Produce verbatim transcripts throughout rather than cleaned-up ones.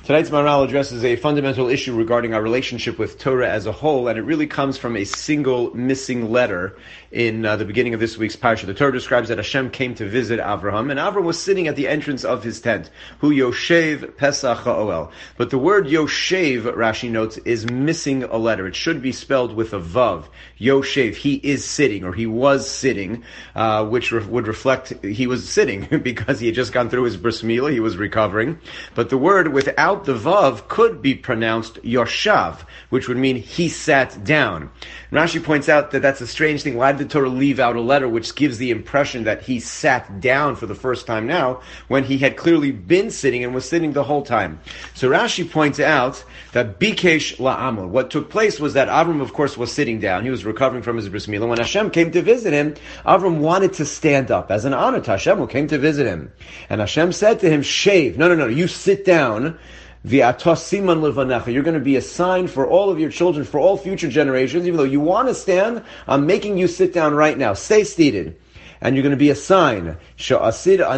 Tonight's Maharal addresses a fundamental issue regarding our relationship with Torah as a whole, and it really comes from a single missing letter in uh, the beginning of this week's parsha. The Torah describes that Hashem came to visit Avraham, and Avraham was sitting at the entrance of his tent. Hu Yoshev Pesach Ha'oel. But the word Yoshev, Rashi notes, is missing a letter. It should be spelled with a vav. Yoshev, he is sitting, or he was sitting, uh, which re- would reflect he was sitting because he had just gone through his bris milah, he was recovering. But the word without the vav could be pronounced Yoshav, which would mean he sat down. Rashi points out that that's a strange thing. Why did the Torah leave out a letter which gives the impression that he sat down for the first time now, when he had clearly been sitting and was sitting the whole time? So Rashi points out that Bikesh La'amol. What took place was that Avram, of course, was sitting down. He was recovering from his bris milah. When Hashem came to visit him, Avram wanted to stand up as an honor to Hashem who came to visit him. And Hashem said to him, shave. No, no, no, you sit down. You're going to be a sign for all of your children, for all future generations. Even though you want to stand, I'm making you sit down right now. Stay seated. And you're going to be a sign. Hashem says to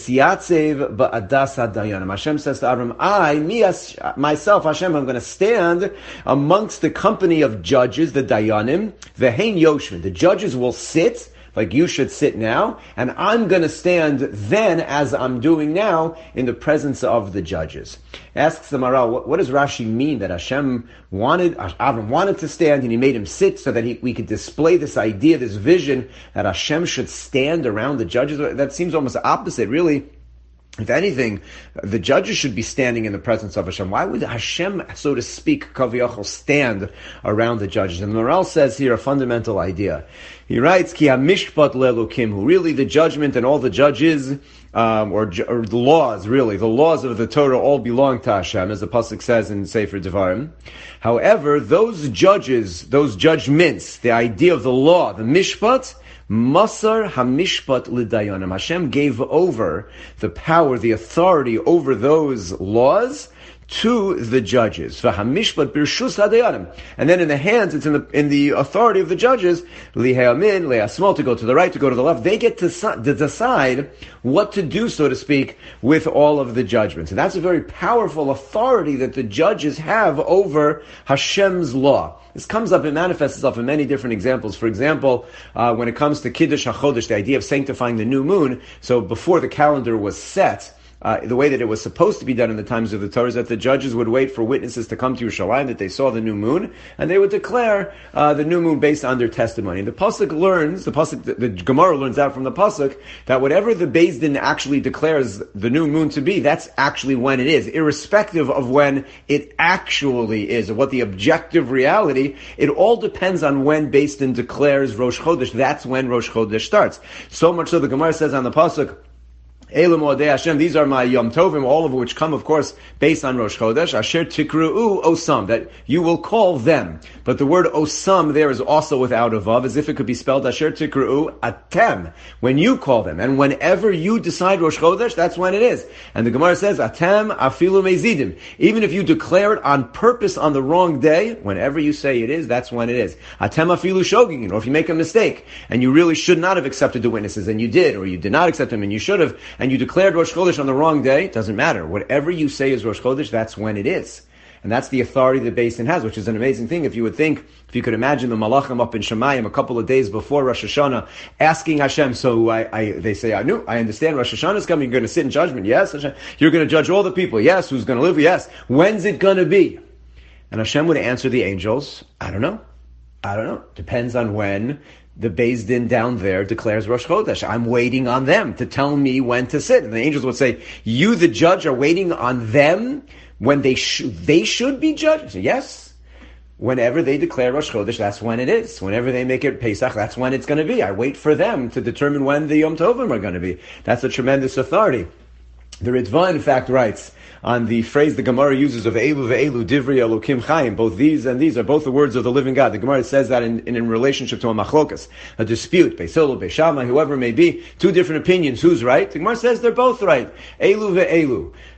Avram, I, me, myself, Hashem, I'm going to stand amongst the company of judges, the Dayanim, the Hein Yoshvin. The judges will sit, like you should sit now, and I'm going to stand then, as I'm doing now, in the presence of the judges. Asks the Maharal, what, what does Rashi mean that Hashem wanted, Avram wanted to stand, and he made him sit so that he, we could display this idea, this vision, that Hashem should stand around the judges? That seems almost opposite, really. If anything, the judges should be standing in the presence of Hashem. Why would Hashem, so to speak, Kaviyachol, stand around the judges? And Maharal says here a fundamental idea. He writes, Ki hamishpat le'elokim, who really the judgment and all the judges, um, or, or the laws, really, the laws of the Torah all belong to Hashem, as the pasuk says in Sefer Devarim. However, those judges, those judgments, the idea of the law, the mishpat, Masar hamishpat l'dayanim. Hashem gave over the power, the authority over those laws to the judges. V'hamishpat birshus hadayanim. And then in the hands, it's in the in the authority of the judges, lihayamin, lehasmol, to go to the right, to go to the left. They get to, to decide what to do, so to speak, with all of the judgments. And that's a very powerful authority that the judges have over Hashem's law. This comes up and manifests itself in many different examples. For example, uh, when it comes to Kiddush HaChodesh, the idea of sanctifying the new moon, so before the calendar was set, Uh, the way that it was supposed to be done in the times of the Torah is that the judges would wait for witnesses to come to Yerushalayim that they saw the new moon, and they would declare uh, the new moon based on their testimony. The pasuk learns, the pasuk, the, the Gemara learns out from the pasuk that whatever the Beis Din actually declares the new moon to be, that's actually when it is, irrespective of when it actually is, or what the objective reality. It all depends on when Beis Din declares Rosh Chodesh. That's when Rosh Chodesh starts. So much so the Gemara says on the pasuk, Elam Odei Hashem, these are my Yom Tovim, all of which come, of course, based on Rosh Chodesh. Asher Tikru'u Osam, that you will call them. But the word Osam there is also without a vav, as if it could be spelled Asher Tikru'u Atem, when you call them. And whenever you decide Rosh Chodesh, that's when it is. And the Gemara says, Atem Afilu Mezidim. Even if you declare it on purpose on the wrong day, whenever you say it is, that's when it is. Atem Afilu Shogigin, or if you make a mistake, and you really should not have accepted the witnesses, and you did, or you did not accept them, and you should have, and you declared Rosh Chodesh on the wrong day, it doesn't matter. Whatever you say is Rosh Chodesh, that's when it is. And that's the authority that Beis Din has, which is an amazing thing. If you would think, if you could imagine the Malachim up in Shemayim a couple of days before Rosh Hashanah, asking Hashem, so I, I they say, I knew, I understand Rosh Hashanah is coming, you're going to sit in judgment, yes? You're going to judge all the people, yes? Who's going to live, yes? When's it going to be? And Hashem would answer the angels, I don't know. I don't know. Depends on when the Beis Din down there declares Rosh Chodesh. I'm waiting on them to tell me when to sit. And the angels would say, you, the judge, are waiting on them when they, sh- they should be judged? Yes. Whenever they declare Rosh Chodesh, that's when it is. Whenever they make it Pesach, that's when it's going to be. I wait for them to determine when the Yom Tovim are going to be. That's a tremendous authority. The Ritva, in fact, writes on the phrase the Gemara uses of Elu ve'elu divri Elokim Chaim. Both these and these are both the words of the living God. The Gemara says that in, in, in relationship to a machlokas, a dispute, Beis Hillel, Beis Shammai, whoever it may be, two different opinions. Who's right? The Gemara says they're both right. Elu ve'elu.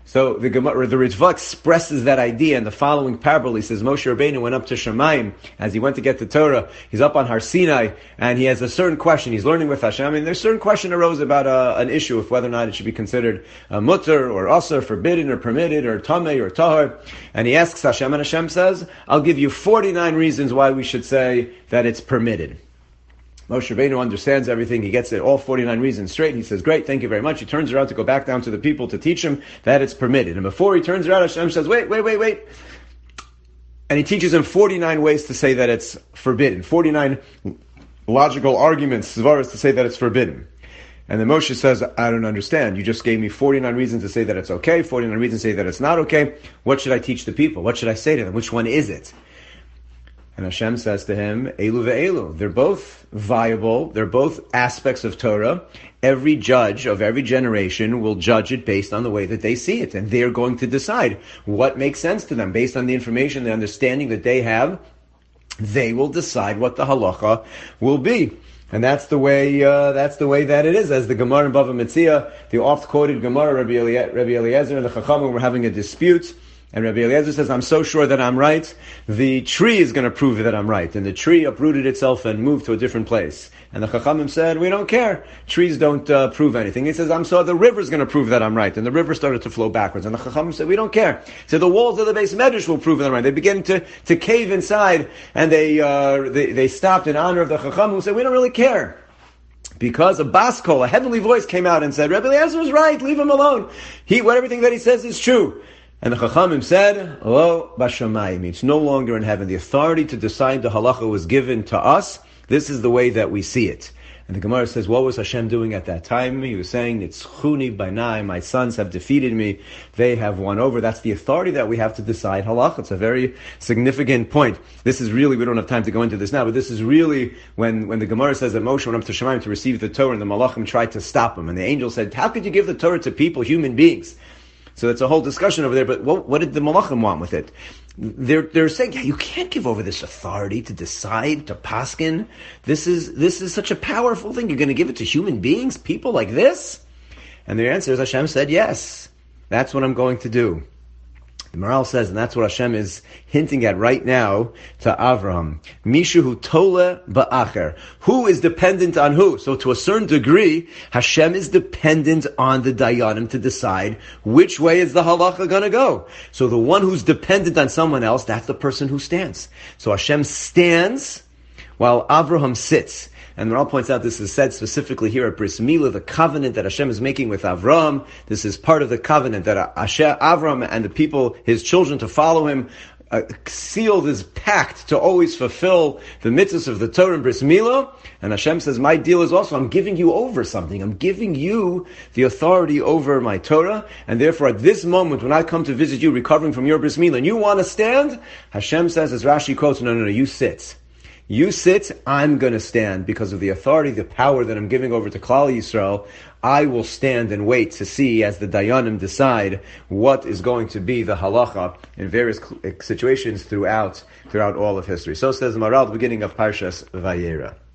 So the Gemara, the Ritva expresses that idea in the following parable. He says Moshe Rabbeinu went up to Shemayim as he went to get the Torah. He's up on Har Sinai and he has a certain question. He's learning with Hashem, and there's a certain question arose about uh, an issue of whether or not it should be considered uh, mutter or asur, forbidden or permitted, or tameh or tahor. And he asks Hashem, and Hashem says, "I'll give you forty-nine reasons why we should say that it's permitted." Moshe Rabbeinu understands everything. He gets it all forty-nine reasons straight. He says, "Great, thank you very much." He turns around to go back down to the people to teach him that it's permitted. And before he turns around, Hashem says, "Wait, wait, wait, wait." And he teaches him forty-nine ways to say that it's forbidden. forty-nine logical arguments, svaras, to say that it's forbidden. And then Moshe says, "I don't understand. You just gave me forty-nine reasons to say that it's okay, forty-nine reasons to say that it's not okay. What should I teach the people? What should I say to them? Which one is it?" And Hashem says to him, "Elu ve'elu." They're both viable. They're both aspects of Torah. Every judge of every generation will judge it based on the way that they see it. And they're going to decide what makes sense to them. Based on the information, the understanding that they have, they will decide what the halacha will be. And that's the way, uh, that's the way that it is. As the Gemara in Bava Metzia, the oft-quoted Gemara, Rabbi, Elie- Rabbi Eliezer and the Chachamim were having a dispute. And Rabbi Eliezer says, "I'm so sure that I'm right, the tree is going to prove that I'm right." And the tree uprooted itself and moved to a different place. And the Chachamim said, "We don't care. Trees don't uh, prove anything." He says, "I'm so the river's going to prove that I'm right." And the river started to flow backwards. And the Chachamim said, "We don't care." So the walls of the Beis Medrash will prove that I'm right. They began to, to cave inside, and they, uh, they they stopped in honor of the Chachamim, who said, "We don't really care." Because a baskol, a heavenly voice came out and said, "Rabbi Eliezer is right, leave him alone. He, what everything that he says is true." And the Chachamim said, "Lo bashamayim." It's no longer in heaven. The authority to decide the halacha was given to us. This is the way that we see it. And the Gemara says, what was Hashem doing at that time? He was saying, "Nitzchuni b'nai, my sons have defeated me. They have won over." That's the authority that we have to decide halacha. It's a very significant point. This is really, we don't have time to go into this now, but this is really when, when the Gemara says that Moshe went up to Shemayim to receive the Torah, and the Malachim tried to stop him. And the angel said, "How could you give the Torah to people, human beings?" So that's a whole discussion over there, but what, what did the Malachim want with it? They're, they're saying, yeah, you can't give over this authority to decide, to paskin. This is, this is such a powerful thing. You're going to give it to human beings, people like this? And their answer is, Hashem said, yes, that's what I'm going to do. The Maral says, and that's what Hashem is hinting at right now to Avraham. Mishu tole ba'acher. Who is dependent on who? So to a certain degree, Hashem is dependent on the Dayanim to decide which way is the halacha going to go. So the one who's dependent on someone else, that's the person who stands. So Hashem stands while Avraham sits. And Maral points out this is said specifically here at Bris Milah, the covenant that Hashem is making with Avram. This is part of the covenant that Hashem, Avram and the people, his children to follow him, uh, sealed his pact to always fulfill the mitzvahs of the Torah in Bris Milah. And Hashem says, my deal is also, I'm giving you over something. I'm giving you the authority over my Torah. And therefore at this moment, when I come to visit you, recovering from your Bris Milah, and you want to stand, Hashem says, as Rashi quotes, no, no, no, you sit. You sit, I'm going to stand because of the authority, the power that I'm giving over to Klal Yisrael. I will stand and wait to see as the Dayanim decide what is going to be the halacha in various situations throughout throughout all of history. So says Maral, the beginning of Parshas Vayera.